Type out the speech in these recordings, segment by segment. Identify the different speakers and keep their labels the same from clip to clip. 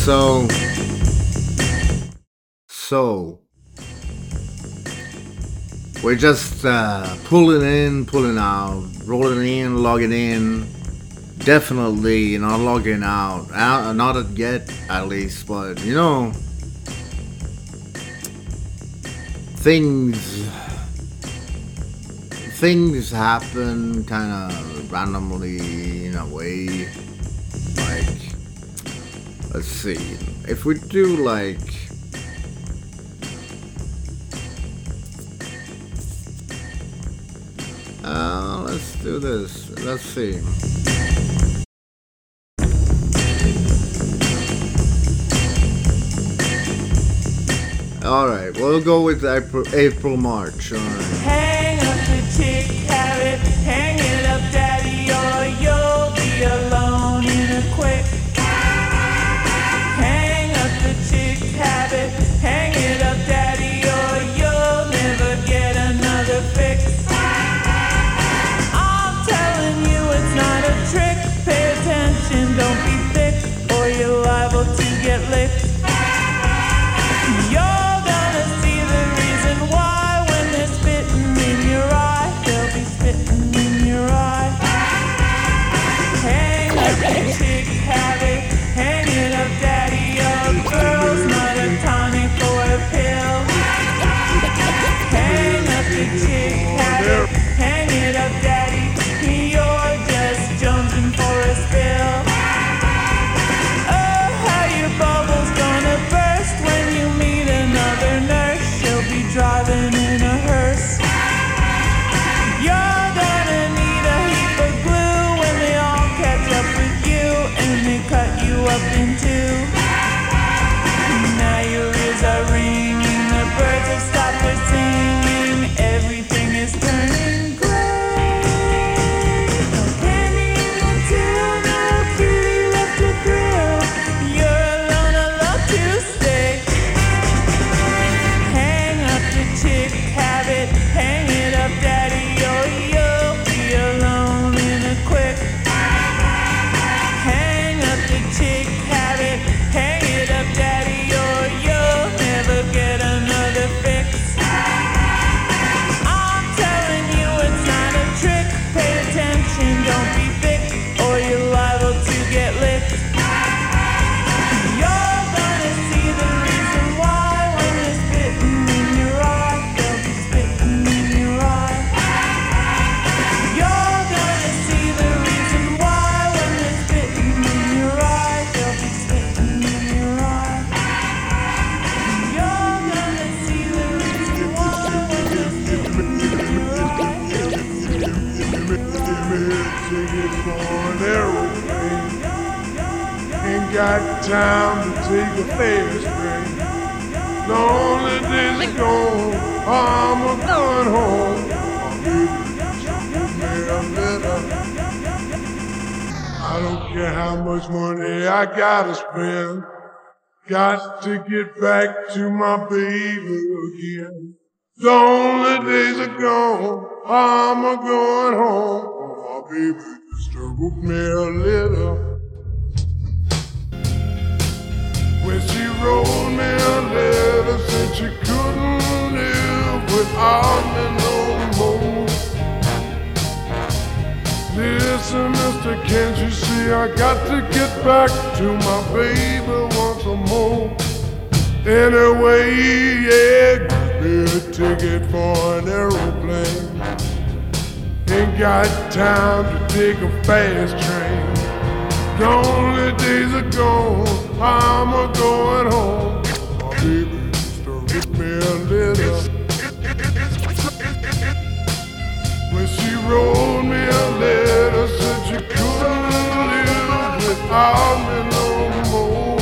Speaker 1: So, so we're just pulling in, pulling out, rolling in, logging in. Definitely not logging out. Not yet, at least. But things things happen kind of randomly in a way. Like, let's see, if we do like. Let's do this. Let's see. Alright, we'll go with April March. Alright.
Speaker 2: Hang up the chick, have it, hang it up, daddy, or you'll be alone in a quick. Hang up the chick, have it, hang it up, daddy, or you'll never get another fix. I'm telling you it's not a trick, pay attention, don't be thick, or you're liable to get licked. You're gonna see the reason why when they're spitting in your eye, they'll be spitting in your eye. Hang up the chick, have it, hang it up, daddy. A girl's not a tonic or a pill. Hang up the chick, have it, hang it up, daddy. You're just jumping for a spill. Oh, how your bubble's gonna burst when you meet another nurse. She'll be driving in a hearse. You're gonna need a heap of glue when they all catch up with you and they cut you up in two. Now your ears are ringing, the birds have stopped their singing, everything is turning gray. No candy in the till, no cutie left to thrill. You're alone, I love to stay. Hang up the chick, have it, hang it up, daddy, or you'll be alone in a quick. Hang up the chick, have it, hang it up, daddy, or you'll never get another fix. I'm telling you it's not a trick, pay attention, don't be thick, or you're liable to get licked. You're gonna see the reason why when they're spitting in your eye, they'll be spitting in your eye. You're gonna see the reason why when they're spitting in your eye, they'll be spitting in your eye. You're gonna see the reason why when they're spitting in your eye, they'll be spitting in your eye.
Speaker 3: Ticket for an aeroplane. Ain't got time to take a fast train. Lonely days are gone, I'm a going home. My baby, she wrote me a letter. I don't care how much money I gotta spend. Got to get back to my baby again. Lonely days are gone, I'm a going home. Oh, my baby just wrote me a letter. When she wrote me a letter, said she couldn't live without me no more. Listen, mister, can't you see I got to get back to my baby once more? Anyway, yeah, give me a ticket for an aeroplane. Ain't got time to take a fast train. Lonely days are gone, I'm a going home. My baby just wrote me a letter. When she wrote me a letter, said she couldn't live without me no more.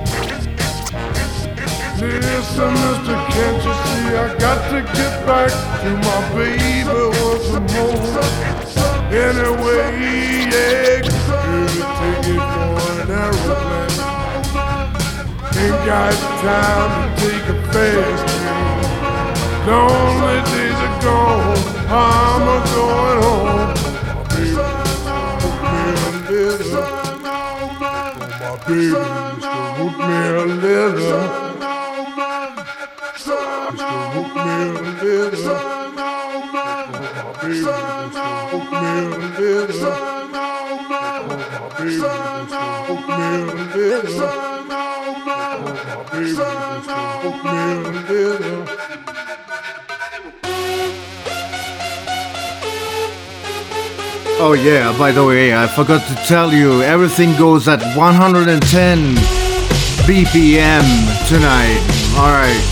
Speaker 3: Listen, mister, can't you see I got to get back to my baby once more? Anyway, yeah, good ticket for an aeroplane. Ain't got time to take a fast train. Lonely days are gone, I'm a going home. My baby wrote me a letter. My baby used to wrote me a letter. Used to wrote me a letter. My baby used to wrote me a letter. My baby used to wrote me a letter. My baby used to wrote me a letter.
Speaker 1: Oh yeah, by the way, I forgot to tell you, everything goes at 110 BPM tonight. Alright.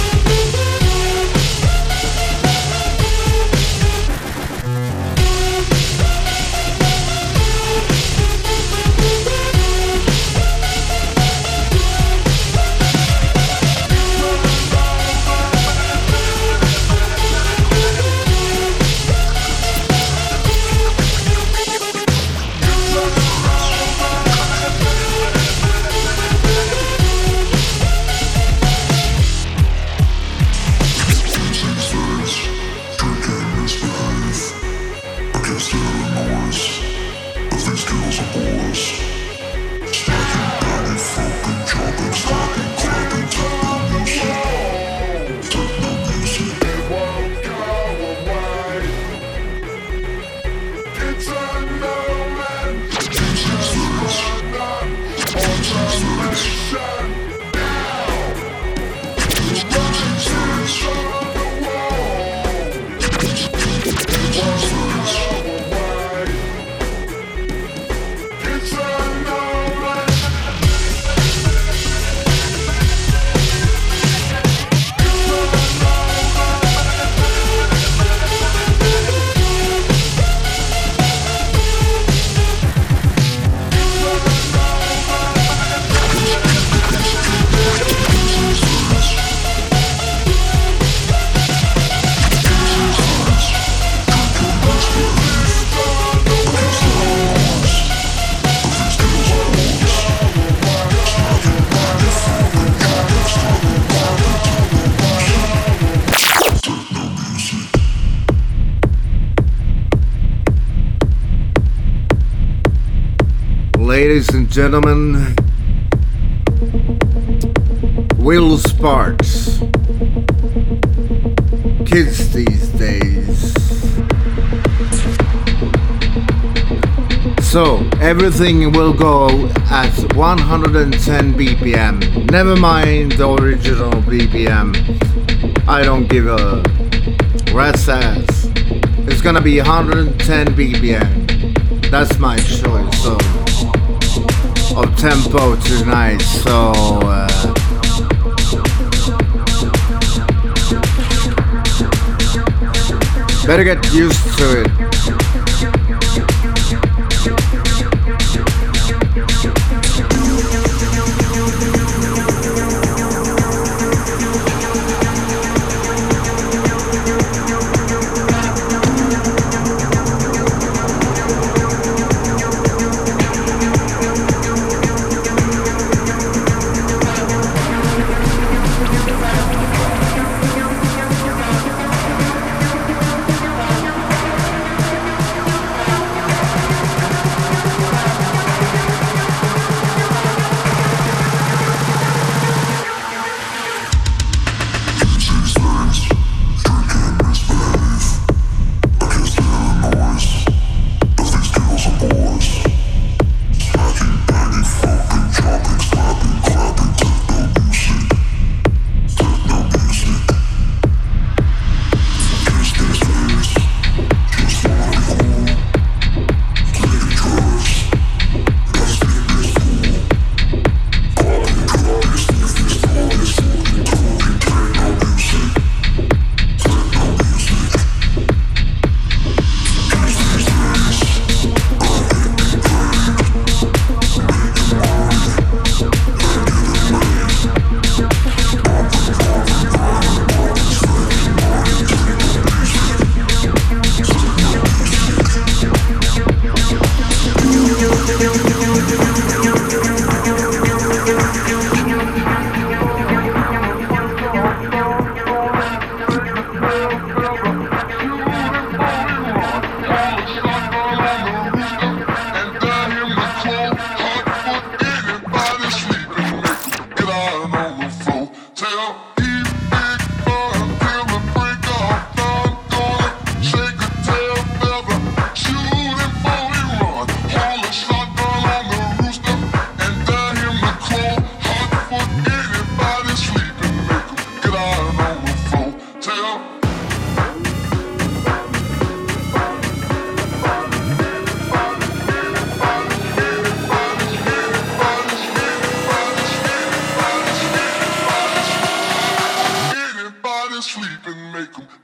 Speaker 1: Ladies and gentlemen, Will Sparks. Kids these days. So, everything will go at 110 BPM. Never mind the original BPM. I don't give a rat's ass. It's gonna be 110 BPM. That's my choice of tempo tonight. So, better get used to it.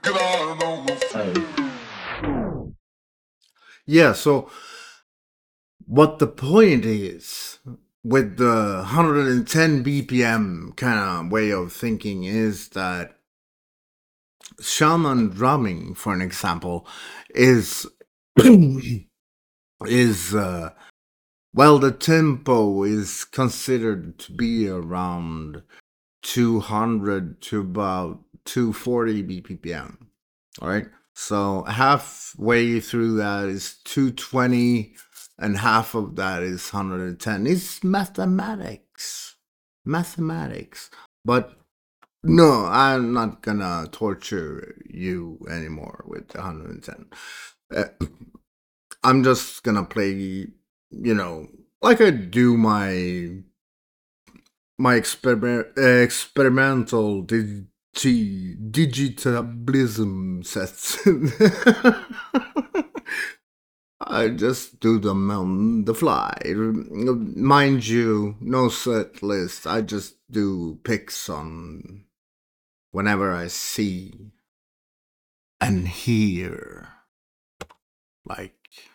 Speaker 3: Get out on the floor.
Speaker 1: Yeah, so what the point is with the 110 BPM kind of way of thinking is that shaman drumming, for an example, is is well, the tempo is considered to be around 200 to about 240 BPM. All right. So halfway through that is 220, and half of that is 110. It's mathematics. Mathematics. But no, I'm not gonna torture you anymore with the 110. I'm just gonna play, like I do my experimental digitalism sets. I just do them on the fly. Mind you, no set list. I just do picks on whenever I see and hear. Like.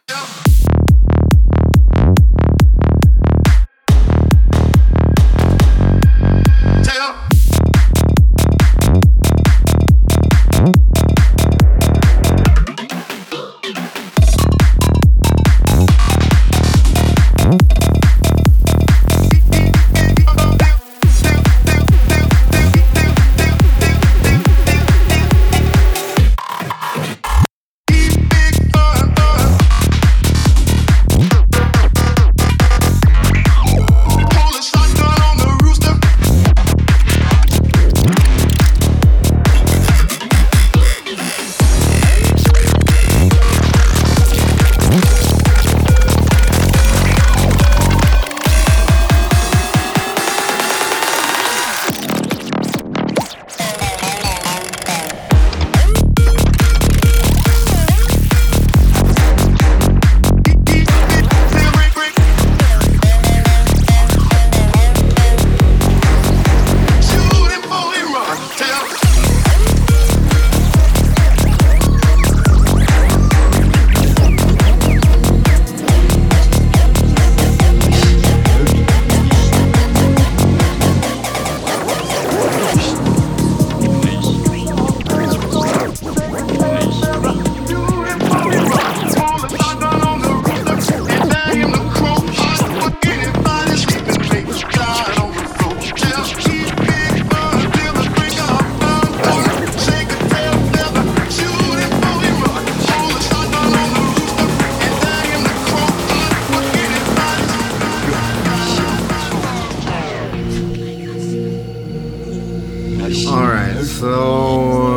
Speaker 1: Alright, so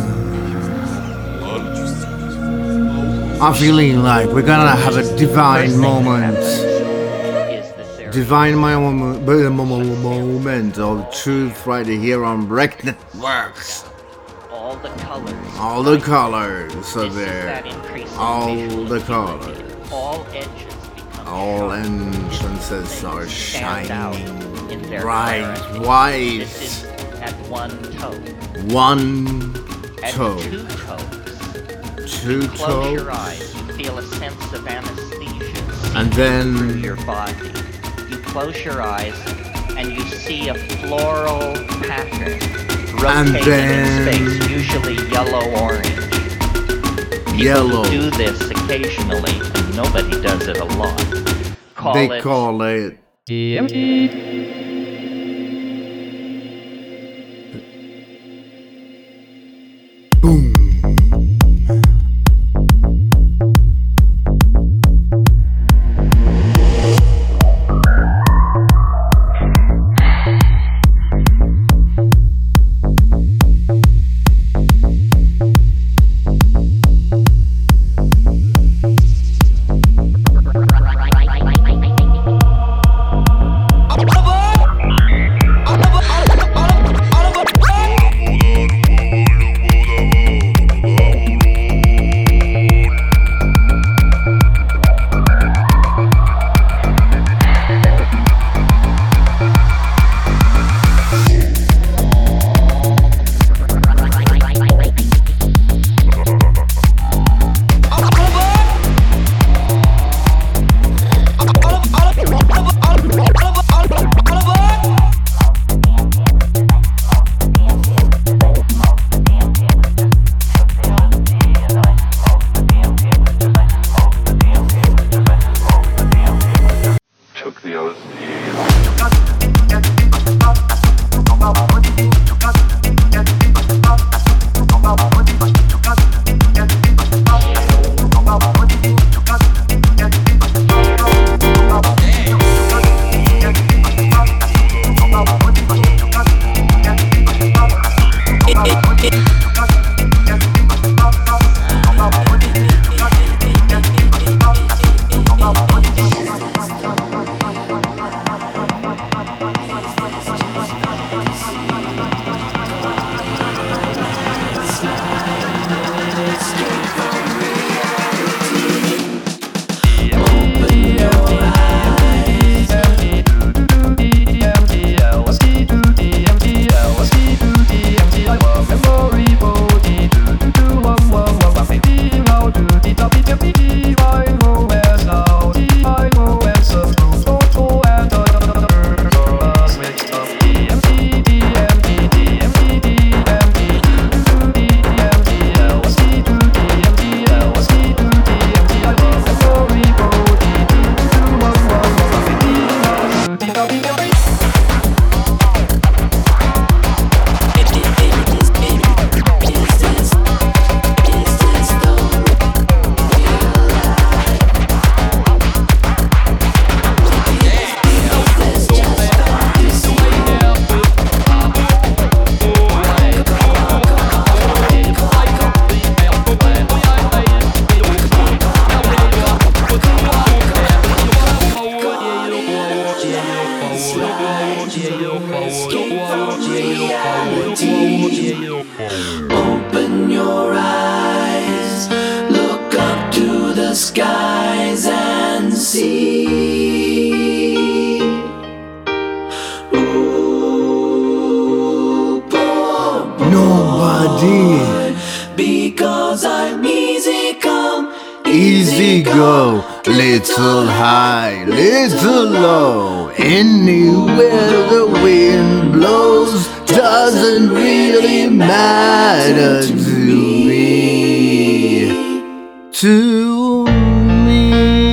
Speaker 1: I'm feeling like we're gonna have a divine moment. Divine moment of truth right here on Break Networks. All the colors are there. All the colors. All entrances are shining bright white.
Speaker 4: At one toe.
Speaker 1: One toe.
Speaker 4: And
Speaker 1: two
Speaker 4: Close
Speaker 1: toes.
Speaker 4: your eyes. You feel a sense of anesthesia
Speaker 1: And then
Speaker 4: through your body. You close your eyes and you see a floral pattern rotating
Speaker 1: then-
Speaker 4: in space, usually yellow-orange. People
Speaker 1: Yellow.
Speaker 4: do this occasionally, and nobody does it a lot.
Speaker 1: they call it boom.
Speaker 2: Bye-bye. 'cause I'm easy come,
Speaker 1: Easy go, little high, little low. Anywhere the wind blows doesn't really matter to me. To me.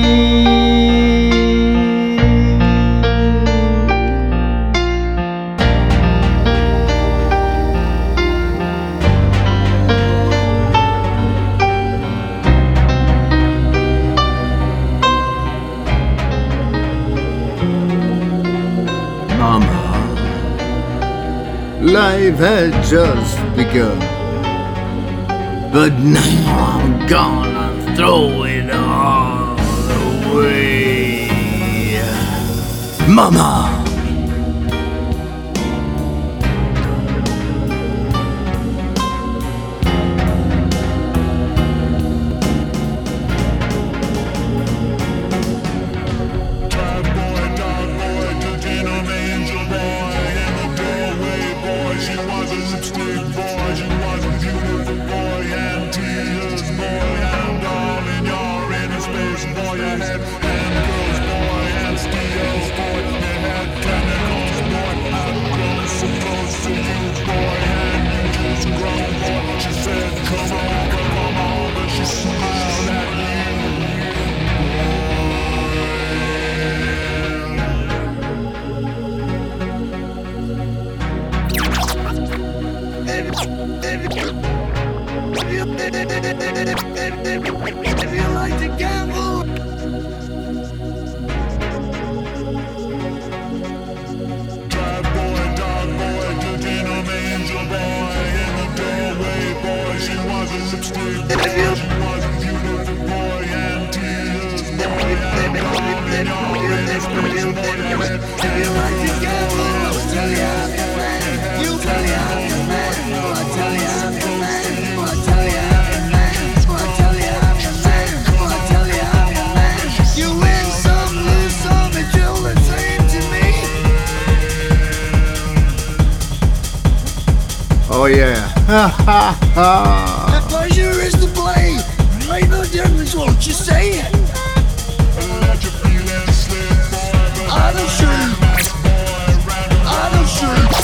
Speaker 1: Mama, life had just begun, but now I'm gonna throw it all away. Mama.
Speaker 2: If you like to gamble,
Speaker 3: Bad boy, dog boy, good denim angel boy. In the doorway, boy, she was a lipstick boy. She was a beautiful boy and tears boy. And down in your inspiration boy, you had
Speaker 2: if you like to gamble, I'll tell you I'm your man. You tell you I'm your man. I'll tell you I'm your man. I'll tell you I'm your man. I'll tell you I'm your man. I'll tell you I'm your man. You win some, lose some, it's all the same to me.
Speaker 1: Oh yeah. Ha ha ha.
Speaker 2: The pleasure is to play. Ain't no difference what you say.
Speaker 3: let your feelings slip boy.
Speaker 2: I don't shoot. I don't shoot.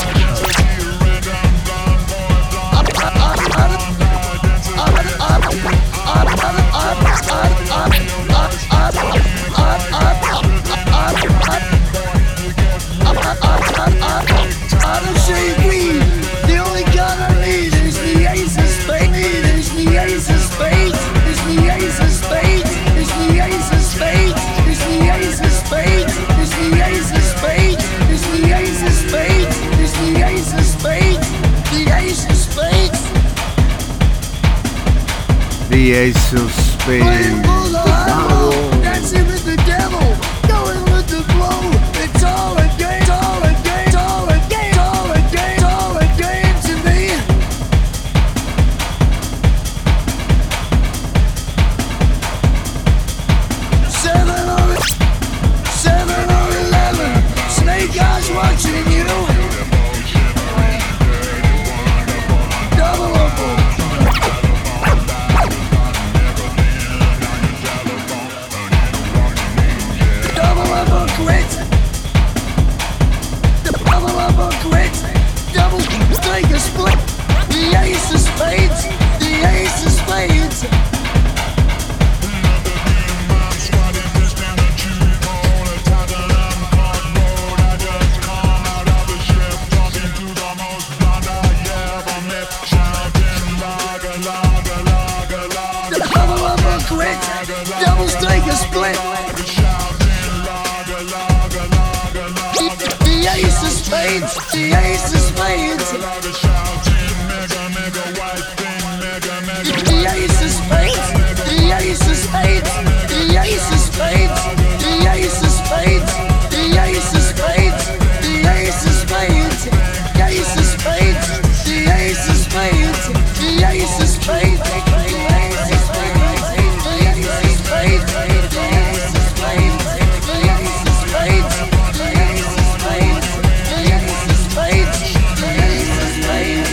Speaker 2: I don't say green. The only gun I need is the ace of spades. Is the ace of spades. Is the ace of spades. Is the ace of spades. Is the ace of spades. Is the ace of spades. Is the ace of spades. Is the ace of spades. The ace of spades.
Speaker 1: The ace of
Speaker 2: Playing
Speaker 1: spades.
Speaker 2: for the high, dancing with the devil, going with the flow. It's all a game, it's all a game, it's all a game, it's all a game, it's all a game to me. Seven or 11, snake eyes watching you. Double up. Double up or quit. Double up or quit. Double take a split. The ace of spades. The ace of spades. Double up or quit. Doubles take a split. The ace of spades. The ace of spades. The ace of spades. The ace of spades. The ace of spades. The ace of spades. The ace of spades. The ace of spades. The ace of spades. The ace of spades. The ace of spades. Spades.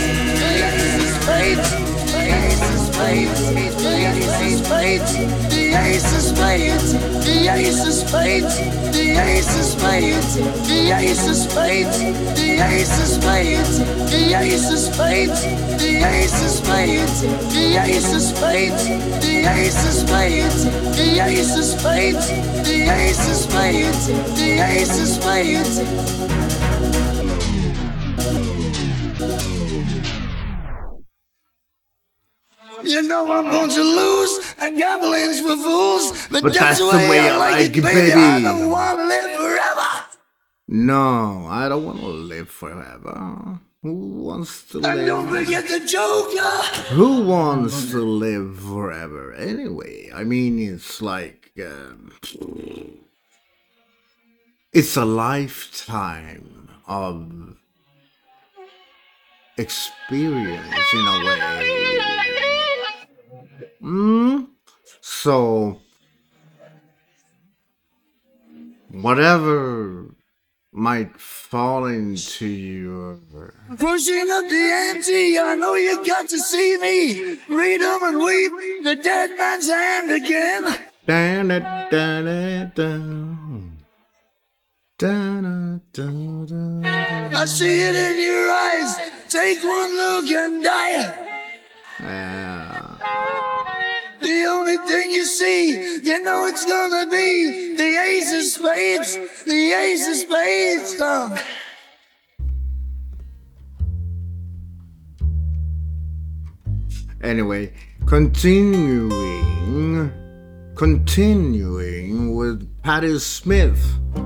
Speaker 5: spades, the ace of spades, the ace of spades, the ace of spades, the ace of spades, the ace of spades, the ace of spades, the ace of spades, the ace of spades, the ace of spades, the ace of spades, the ace of spades, the ace of spades. You know I'm going to lose, and gambling's for fools, but that's the way I like it, baby. I don't want to live forever.
Speaker 1: No, I don't want to live forever. Who wants to
Speaker 5: And don't
Speaker 1: live?
Speaker 5: forget the Joker.
Speaker 1: Who wants to live forever anyway? I mean, it's like it's a lifetime of experience in a way. So whatever might fall into your
Speaker 5: Pushing up the ante, I know you got to see me. Read 'em and weep, the dead man's hand again. I see it in your eyes. Take one look and die. The only thing you see, you know it's gonna be the ace of spades, the ace of spades.
Speaker 1: Anyway, continuing with Patti Smith,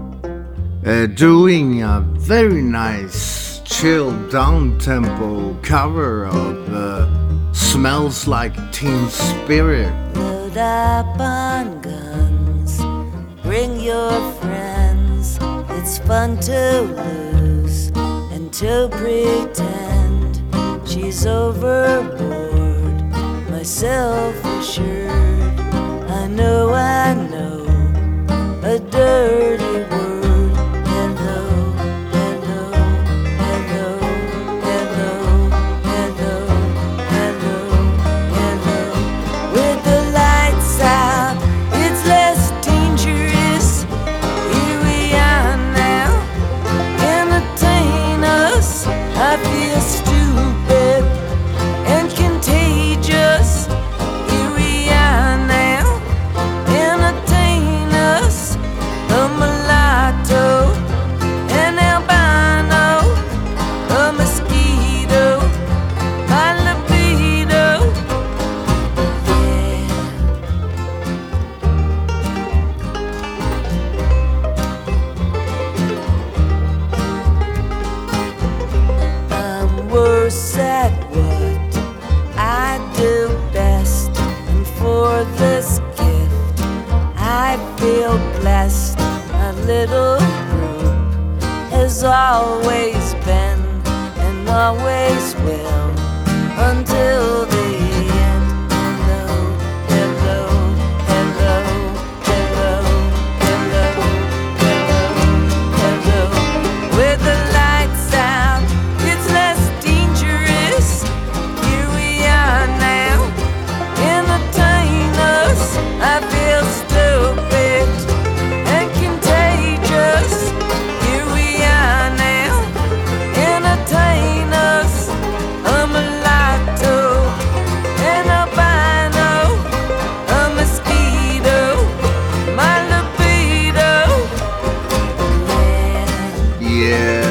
Speaker 1: doing a very nice, chill, down-tempo cover of Smells Like Teen Spirit.
Speaker 6: Load up on guns, bring your friends. It's fun to lose and to pretend. She's overboard, myself assured. I know, a dirty word. Hello, hello, hello, hello, hello, hello, hello. With the lights out, it's less dangerous. Here we are now, entertain us. I feel stupid and contagious. Here we are now, entertain us. A mulatto, an albino, a mosquito, my libido. Yeah. I'm worse at what I do best, and for this gift I feel blessed. A little group has always been and always will until the end. Hello, hello, hello, hello, hello, hello, hello. With the lights out, it's less dangerous. Here we are now, entertain us. I feel stupid and contagious. Here we are now, entertain us. A mulatto, an albino, a mosquito, my libido. Yeah.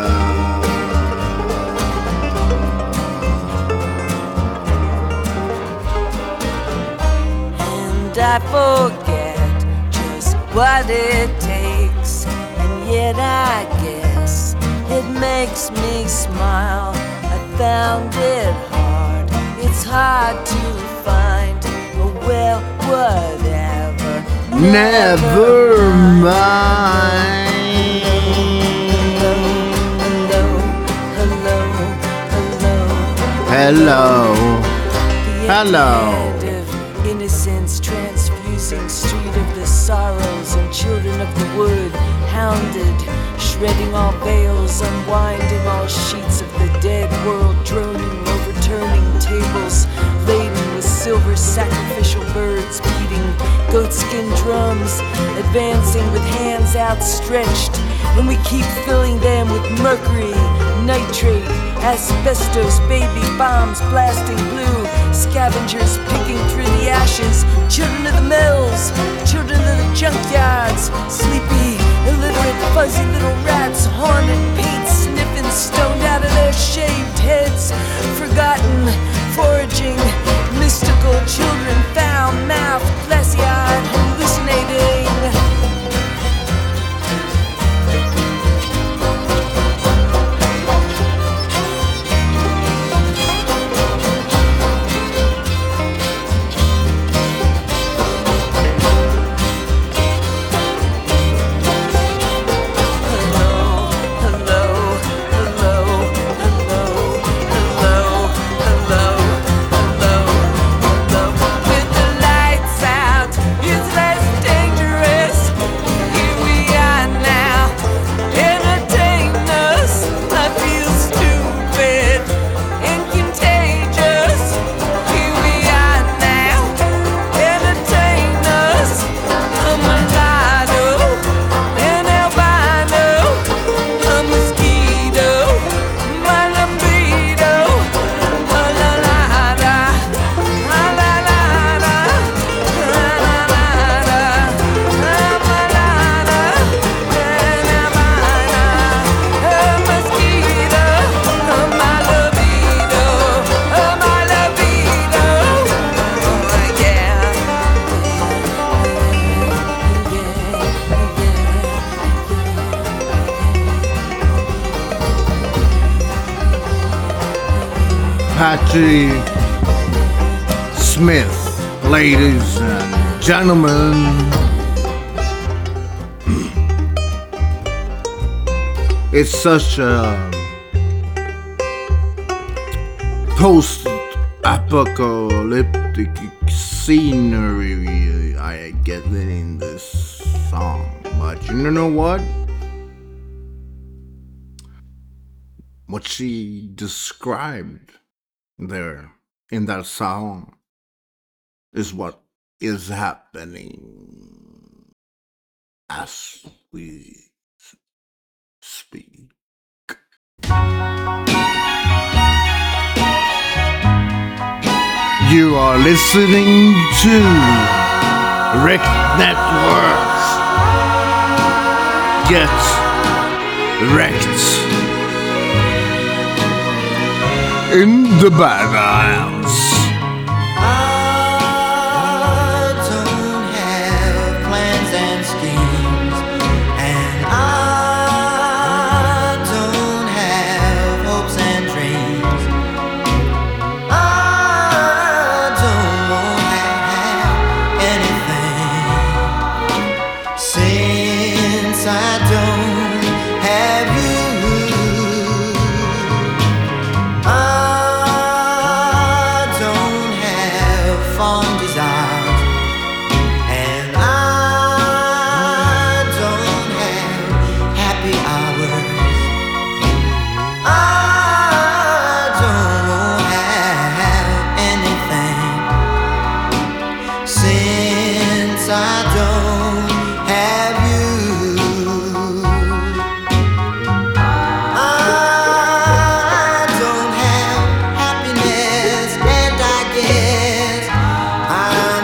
Speaker 6: And I forget just what it takes, and yet I guess it makes me smile. I found it hard, it's hard to find, but well, whatever.
Speaker 1: Never mind.
Speaker 6: Hello, hello, hello.
Speaker 1: Hello.
Speaker 6: The
Speaker 1: Hello.
Speaker 6: end of innocence, transfusing street of the sorrows, and children of the wood, hounded, shredding all veils, unwinding all sheets of the dead world, droning, overturning tables laden with silver sacrificial birds beating goatskin drums, advancing with hands outstretched, and we keep filling them with mercury, nitrate, asbestos, baby bombs blasting blue, scavengers picking through the ashes, children of the mills, children of the junkyards, sleepy, illiterate, fuzzy little rats, haunted, paint sniffing, stoned out of their shaved heads, forgotten, foraging, mystical children, foul-mouthed, glassy-eyed, hallucinating.
Speaker 1: Patty Smith, ladies and gentlemen. It's such a post-apocalyptic scenery I get in this song. But you know what? What she described there in that song is what is happening as we speak. You are listening to Rick Networks. Get wrecked in the badass.
Speaker 7: I don't have plans and schemes, and I don't have hopes and dreams. I don't have anything since I don't have you. I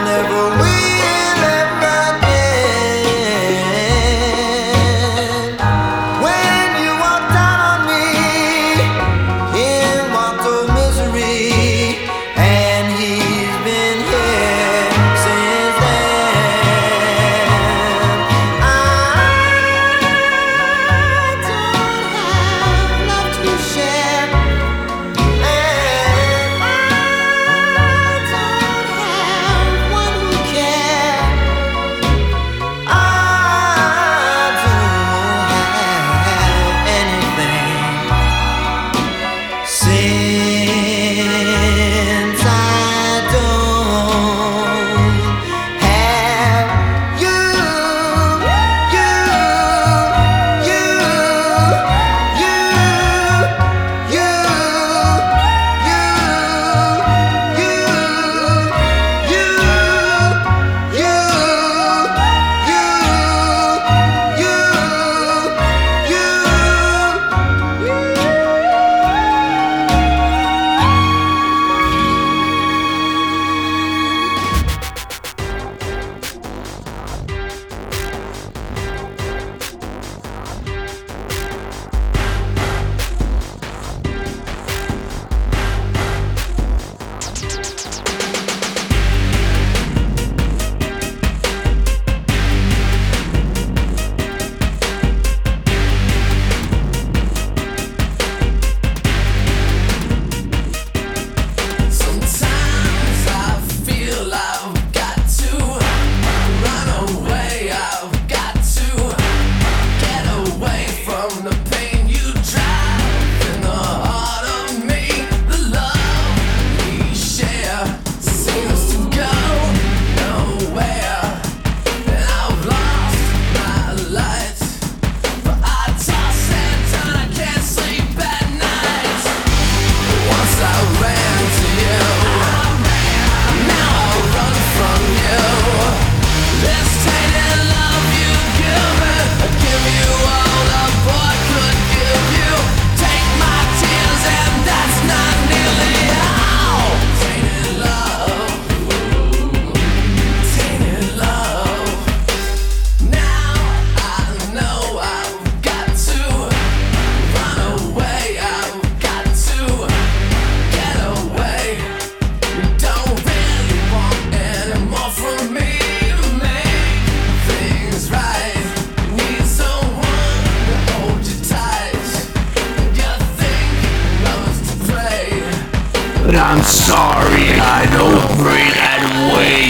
Speaker 1: I'm sorry, I don't pray that way.